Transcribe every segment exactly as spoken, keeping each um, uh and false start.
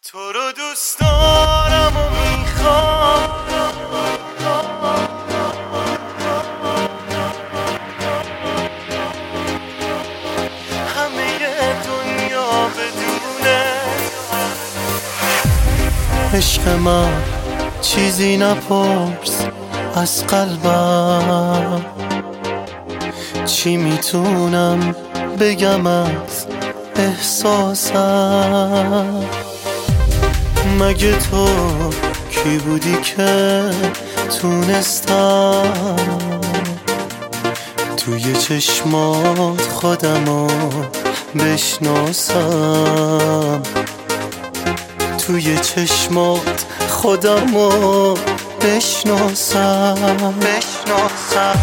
تو رو دوست دارم و میخوام، همه دنیا بدونه عشق من. چیزی نپرس از قلبم، چی میتونم بگم از احساسم. مگه تو کی بودی که تونستم توی چشمات خودمو بشناسم، توی چشمات خودمو بشناسم بشناسم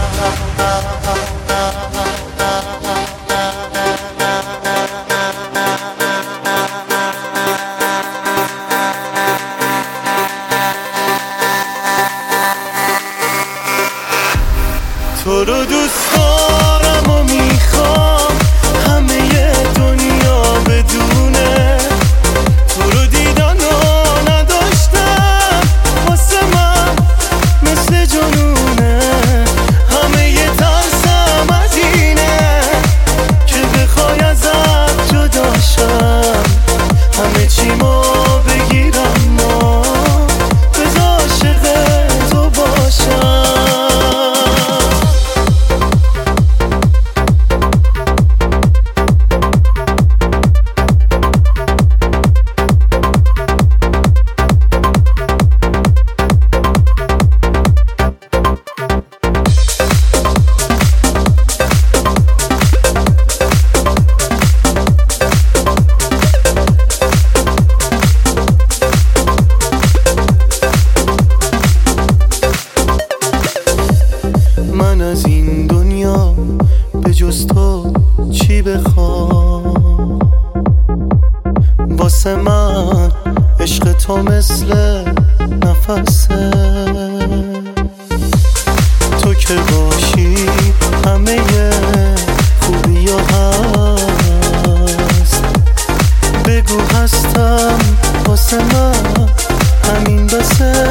تو رو دوست دارم و میخوام، همه دنیا بدونه تو رو دیدن و نداشتم، واسه من مثل جنونه. همه ی ترسم از اینه که بخوای ازت جدا شم، همه چیمو بگیرم و بذار عاشق تو باشم. من از این دنیا به جز تو چی بخوام؟ واسه من عشق تو مثل نفسه، تو که باشی همه خوبی ها هست. بگو هستم واسه من همین بسه.